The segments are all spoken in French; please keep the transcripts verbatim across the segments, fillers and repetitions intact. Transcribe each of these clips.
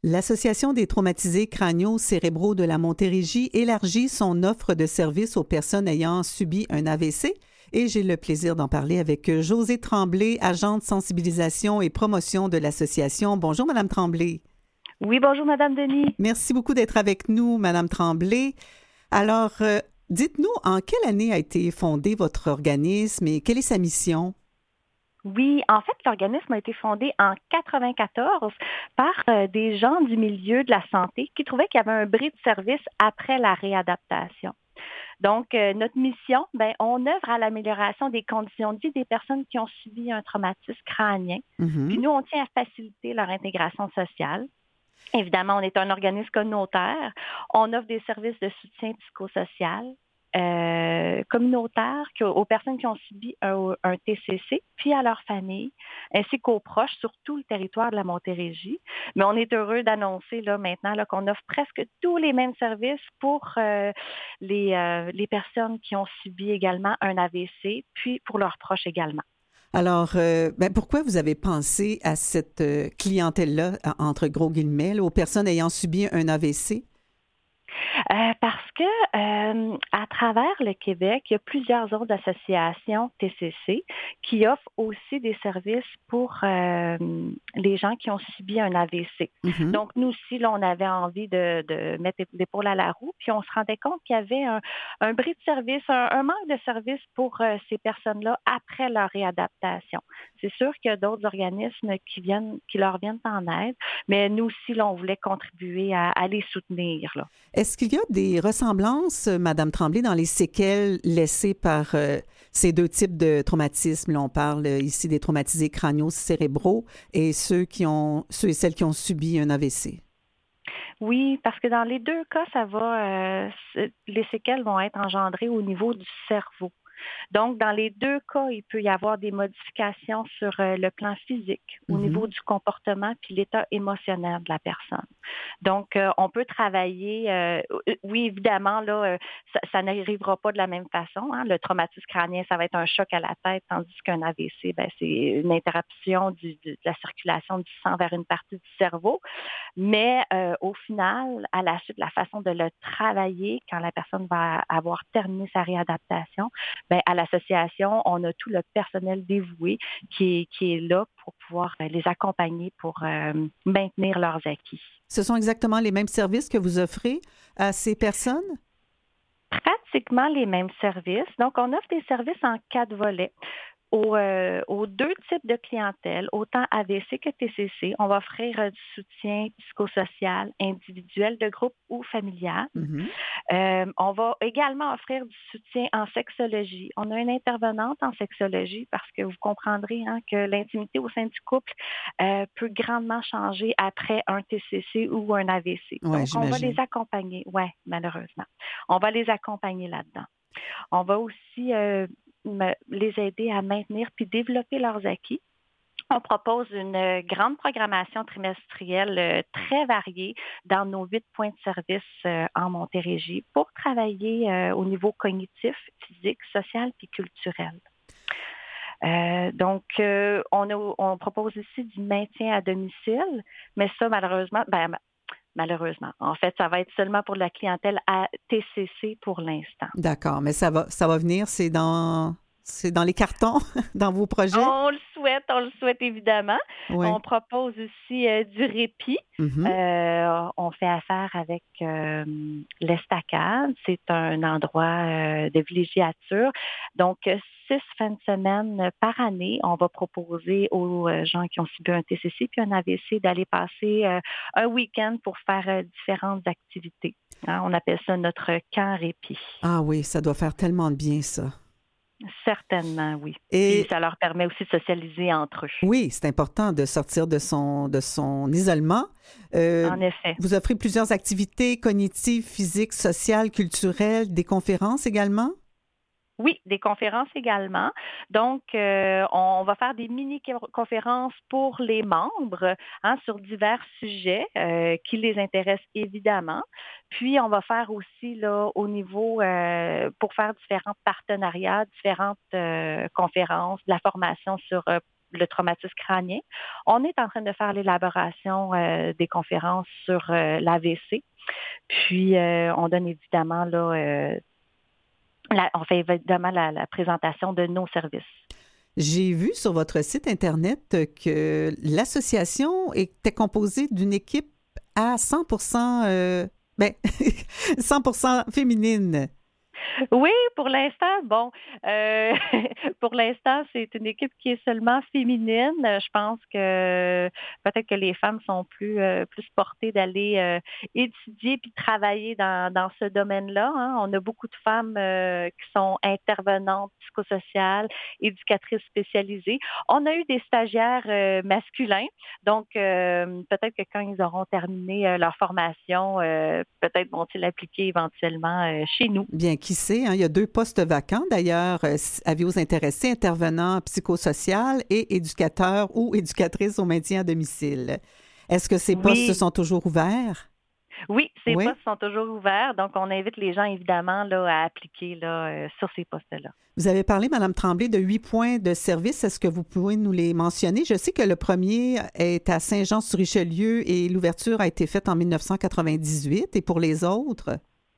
L'Association des traumatisés crânio-cérébraux de la Montérégie élargit son offre de services aux personnes ayant subi un A V C et j'ai le plaisir d'en parler avec Josée Tremblay, agente sensibilisation et promotion de l'association. Bonjour, Madame Tremblay. Oui, bonjour, Madame Denis. Merci beaucoup d'être avec nous, Madame Tremblay. Alors, euh, dites-nous, en quelle année a été fondé votre organisme et quelle est sa mission? Oui, en fait, l'organisme a été fondé en quatre-vingt-quatorze par euh, des gens du milieu de la santé qui trouvaient qu'il y avait un bris de service après la réadaptation. Donc, euh, notre mission, ben, on œuvre à l'amélioration des conditions de vie des personnes qui ont subi un traumatisme crânien. Puis Mm-hmm. nous, on tient à faciliter leur intégration sociale. Évidemment, on est un organisme communautaire. On offre des services de soutien psychosocial euh, communautaire aux personnes qui ont subi un, un T C C, puis à leurs familles, ainsi qu'aux proches sur tout le territoire de la Montérégie. Mais on est heureux d'annoncer là, maintenant là, qu'on offre presque tous les mêmes services pour euh, les, euh, les personnes qui ont subi également un A V C, puis pour leurs proches également. Alors, euh, ben pourquoi vous avez pensé à cette euh, clientèle-là, entre gros guillemets, là, aux personnes ayant subi un A V C? Euh, parce que euh, à travers le Québec, il y a plusieurs autres associations T C C qui offrent aussi des services pour euh, les gens qui ont subi un A V C. Mm-hmm. Donc, nous aussi, là, on avait envie de, de mettre l'épaule à la roue, puis on se rendait compte qu'il y avait un, un bris de service, un, un manque de service pour euh, ces personnes-là après leur réadaptation. C'est sûr qu'il y a d'autres organismes qui viennent, qui leur viennent en aide, mais nous aussi, là, on voulait contribuer à, à les soutenir, là. Est-ce qu'il y a des ressemblances, Madame Tremblay, dans les séquelles laissées par euh, ces deux types de traumatismes? Là, on parle ici des traumatisés crânio-cérébraux et ceux qui ont, ceux et celles qui ont subi un A V C. Oui, parce que dans les deux cas, ça va, euh, les séquelles vont être engendrées au niveau du cerveau. Donc, dans les deux cas, il peut y avoir des modifications sur euh, le plan physique, au Mm-hmm. niveau du comportement puis l'état émotionnel de la personne. Donc, euh, on peut travailler, euh, oui, évidemment, là, euh, ça, ça n'arrivera pas de la même façon. Hein. Le traumatisme crânien, ça va être un choc à la tête, tandis qu'un A V C, ben, c'est une interruption du, de la circulation du sang vers une partie du cerveau. Mais euh, au final, à la suite, la façon de le travailler, quand la personne va avoir terminé sa réadaptation, ben, à l'association, on a tout le personnel dévoué qui est, qui est là pour pouvoir les accompagner pour euh, maintenir leurs acquis. Ce sont exactement les mêmes services que vous offrez à ces personnes? Pratiquement les mêmes services. Donc, on offre des services en quatre volets. Aux, euh, aux deux types de clientèle, autant A V C que T C C, on va offrir euh, du soutien psychosocial, individuel, de groupe ou familial. Mm-hmm. Euh, on va également offrir du soutien en sexologie. On a une intervenante en sexologie parce que vous comprendrez hein, que l'intimité au sein du couple euh, peut grandement changer après un T C C ou un A V C. Ouais, Donc, on va j'imagine. les accompagner. Oui, malheureusement. On va les accompagner là-dedans. On va aussi euh, me, les aider à maintenir puis développer leurs acquis. On propose une grande programmation trimestrielle euh, très variée dans nos huit points de service euh, en Montérégie pour travailler euh, au niveau cognitif, physique, social puis culturel. Euh, donc, euh, on, a, on propose aussi du maintien à domicile, mais ça, malheureusement, ben, malheureusement. En fait, ça va être seulement pour la clientèle à T C C pour l'instant. D'accord, mais ça va, ça va venir, c'est dans, c'est dans les cartons, dans vos projets? On le souhaite, on le souhaite évidemment. Oui. On propose aussi euh, du répit. Mm-hmm. Euh, on fait affaire avec euh, l'Estacade. C'est un endroit euh, de villégiature. Donc, six fins de semaine par année, on va proposer aux gens qui ont subi un T C C puis un A V C d'aller passer euh, un week-end pour faire euh, différentes activités. Hein, on appelle ça notre camp répit. Ah oui, ça doit faire tellement de bien, ça. Certainement, oui. Et puis ça leur permet aussi de socialiser entre eux. oui, c'est important de sortir de son, de son isolement. Euh, en effet. Vous offrez plusieurs activités cognitives, physiques, sociales, culturelles, des conférences également? Oui, des conférences également. Donc, euh, on va faire des mini-conférences pour les membres hein, sur divers sujets euh, qui les intéressent évidemment. Puis, on va faire aussi là au niveau, euh, pour faire différents partenariats, différentes euh, conférences, de la formation sur euh, le traumatisme crânien. On est en train de faire l'élaboration euh, des conférences sur euh, l'A V C. Puis, euh, on donne évidemment, là, euh, la, on fait évidemment la, la présentation de nos services. J'ai vu sur votre site Internet que l'association était composée d'une équipe à cent pour cent, euh, ben, cent pour cent féminine. Oui, pour l'instant, bon, euh, pour l'instant, c'est une équipe qui est seulement féminine. Je pense que peut-être que les femmes sont plus euh, plus portées d'aller euh, étudier puis travailler dans, dans ce domaine-là. Hein. On a beaucoup de femmes euh, qui sont intervenantes psychosociales, éducatrices spécialisées. On a eu des stagiaires euh, masculins, donc euh, peut-être que quand ils auront terminé euh, leur formation, euh, peut-être vont-ils appliquer éventuellement euh, chez nous. Bien, qui sait, hein? Il y a deux postes vacants d'ailleurs. Euh, Avez-vous intéressé, intervenant psychosocial et éducateur ou éducatrice au maintien à domicile? Est-ce que ces postes Oui. sont toujours ouverts? Oui, ces Oui. postes sont toujours ouverts. Donc, on invite les gens, évidemment, là, à appliquer là, euh, sur ces postes-là. Vous avez parlé, Mme Tremblay, de huit points de service. Est-ce que vous pouvez nous les mentionner? Je sais que le premier est à Saint-Jean-sur-Richelieu et l'ouverture a été faite en dix-neuf cent quatre-vingt-dix-huit. Et pour les autres?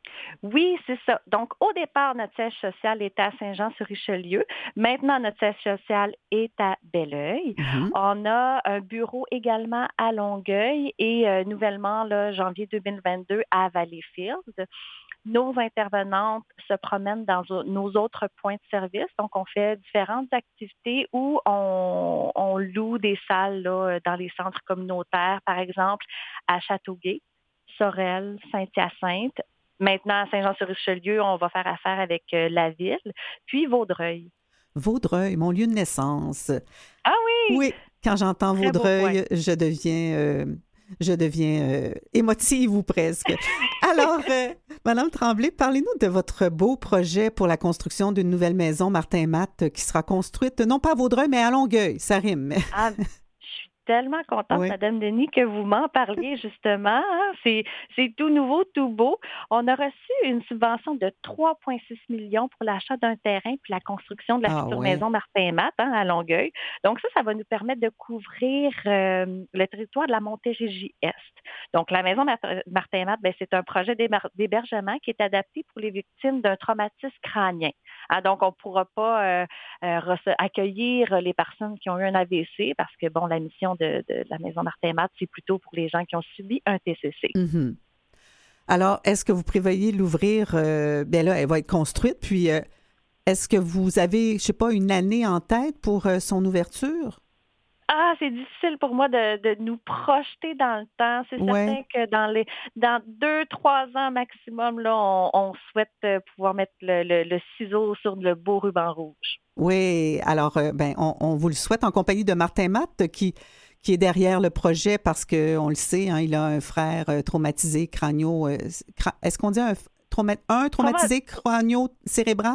Oui, c'est ça. Donc, au départ, notre siège social était à Saint-Jean-sur-Richelieu. Maintenant, notre siège social est à Belleuil. Mm-hmm. On a un bureau également à Longueuil et euh, nouvellement, là, janvier deux mille vingt-deux, à Valleyfield. Nos intervenantes se promènent dans nos autres points de service. Donc, on fait différentes activités où on, on loue des salles là, dans les centres communautaires, par exemple, à Châteauguay, Sorel, Saint-Hyacinthe. Maintenant, à Saint-Jean-sur-Richelieu, on va faire affaire avec euh, la ville, puis Vaudreuil. Vaudreuil, mon lieu de naissance. Ah oui! Oui, quand j'entends Très Vaudreuil, je deviens, euh, je deviens euh, émotive ou presque. Alors, euh, Mme Tremblay, parlez-nous de votre beau projet pour la construction d'une nouvelle maison Martin Matt qui sera construite, non pas à Vaudreuil, mais à Longueuil. Ça rime. Ah, tellement contente, Oui. Mme Denis, que vous m'en parliez justement. Hein? C'est, c'est tout nouveau, tout beau. On a reçu une subvention de trois virgule six millions pour l'achat d'un terrain puis la construction de la Ah, future oui. maison Martin Matt hein, à Longueuil. Donc ça, ça va nous permettre de couvrir euh, le territoire de la Montérégie-Est. Donc la maison Martin Matt, ben, c'est un projet d'hébergement qui est adapté pour les victimes d'un traumatisme crânien. Hein, donc on ne pourra pas euh, euh, accueillir les personnes qui ont eu un A V C parce que, bon, la mission de, de la maison Martin Matt, c'est plutôt pour les gens qui ont subi un T C C. Mm-hmm. Alors, est-ce que vous prévoyez l'ouvrir? Euh, bien là, elle va être construite. Puis, euh, est-ce que vous avez, je ne sais pas, une année en tête pour euh, son ouverture? Ah, c'est difficile pour moi de, de nous projeter dans le temps. C'est Ouais. certain que dans les dans deux, trois ans maximum, là, on, on souhaite pouvoir mettre le, le, le ciseau sur le beau ruban rouge. Oui, alors, euh, ben, on, on vous le souhaite en compagnie de Martin Matt qui, qui est derrière le projet parce qu'on le sait, hein, il a un frère euh, traumatisé crânio... Euh, cra- est-ce qu'on dit un, trauma- un traumatisé crânio-cérébral?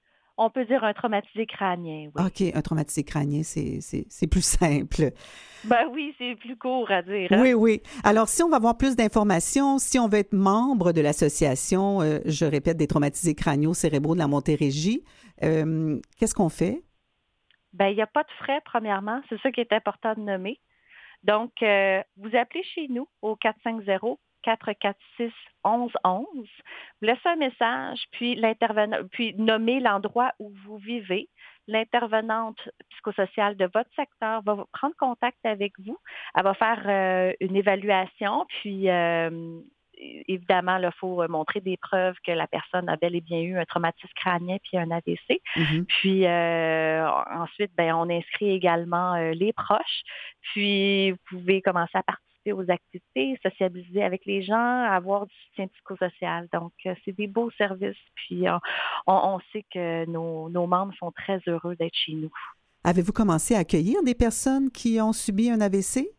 On peut dire un traumatisé crânien, oui. OK, un traumatisé crânien, c'est, c'est, c'est plus simple. Ben oui, c'est plus court à dire. Hein? Oui, oui. Alors, si on va avoir plus d'informations, si on veut être membre de l'association, euh, je répète, des traumatisés crânio-cérébraux de la Montérégie, euh, qu'est-ce qu'on fait? Ben, il n'y a pas de frais, premièrement. C'est ça qui est important de nommer. Donc, euh, vous appelez chez nous au quatre cinq zéro, quatre quatre six, onze onze. Vous laissez un message, puis l'intervenant, puis nommez l'endroit où vous vivez. L'intervenante psychosociale de votre secteur va prendre contact avec vous. Elle va faire euh, une évaluation, puis euh, évidemment, il faut montrer des preuves que la personne a bel et bien eu un traumatisme crânien puis un A V C. Mm-hmm. Puis euh, ensuite, ben, on inscrit également euh, les proches. Puis vous pouvez commencer à participer aux activités, sociabiliser avec les gens, avoir du soutien psychosocial. Donc, euh, c'est des beaux services. Puis on, on, on sait que nos, nos membres sont très heureux d'être chez nous. Avez-vous commencé à accueillir des personnes qui ont subi un A V C?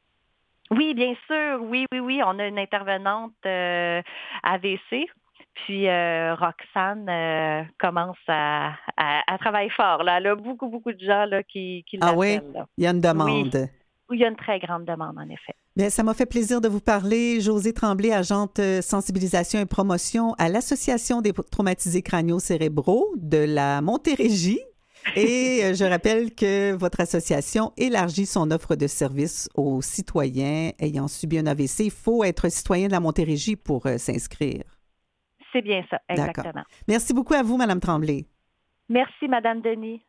Oui, bien sûr. Oui, oui, oui. On a une intervenante euh, A V C. Puis euh, Roxane euh, commence à, à, à travailler fort. Là. Elle a beaucoup, beaucoup de gens là, qui, qui ah l'appellent. Oui? Là. Il y a une demande. Oui. Oui, il y a une très grande demande, en effet. Bien, ça m'a fait plaisir de vous parler. Josée Tremblay, agente sensibilisation et promotion à l'Association des traumatisés crânio-cérébraux de la Montérégie. Et euh, je rappelle que votre association élargit son offre de services aux citoyens ayant subi un A V C. Il faut être citoyen de la Montérégie pour euh, s'inscrire. C'est bien ça, exactement. D'accord. Merci beaucoup à vous, Mme Tremblay. Merci, Mme Denis.